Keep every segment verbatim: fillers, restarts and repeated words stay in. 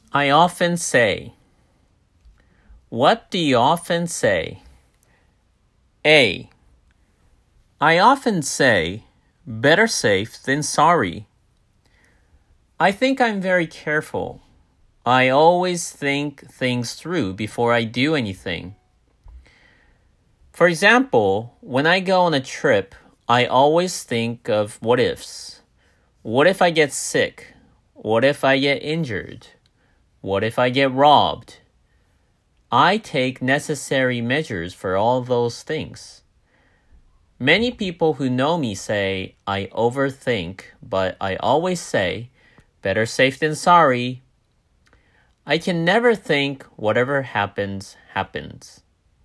I often say. What do you often say? A. I often say, better safe than sorry. I think I'm very careful. I always think things through before I do anything. For example, when I go on a trip, I always think of what ifs. What if I get sick? What if I get injured? What if I get robbed? I take necessary measures for all those things. Many people who know me say I overthink, but I always say, better safe than sorry. I can never think whatever happens, happens.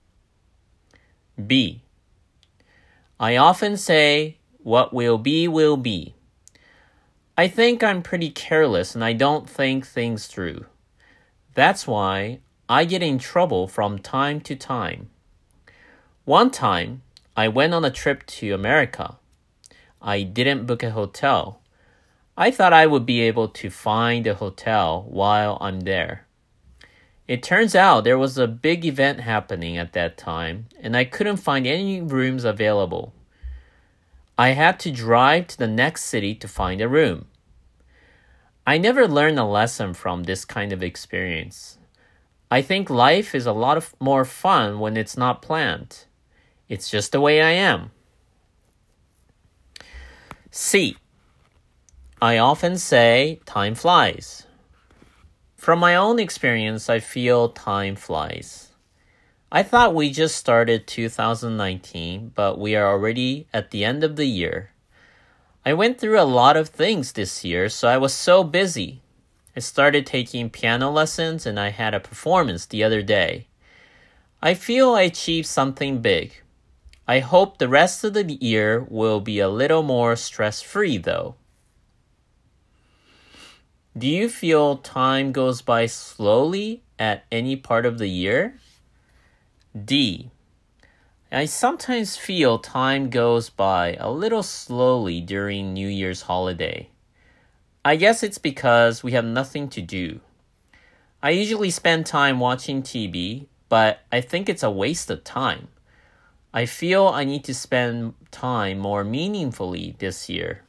B. I often say, what will be, will be. I think I'm pretty careless and I don't think things through. That's why I get in trouble from time to time. One time, I went on a trip to America. I didn't book a hotel. I thought I would be able to find a hotel while I'm there. It turns out there was a big event happening at that time, and I couldn't find any rooms available. I had to drive to the next city to find a room. I never learned a lesson from this kind of experience. I think life is a lot of more fun when it's not planned. It's just the way I am. C. I often say, time flies. From my own experience, I feel time flies. I thought we just started two thousand nineteen, but we are already at the end of the year. I went through a lot of things this year, so I was so busy. I started taking piano lessons and I had a performance the other day. I feel I achieved something big. I hope the rest of the year will be a little more stress-free though. Do you feel time goes by slowly at any part of the year? D. I sometimes feel time goes by a little slowly during New Year's holiday. I guess it's because we have nothing to do. I usually spend time watching T V, but I think it's a waste of time. I feel I need to spend time more meaningfully this year.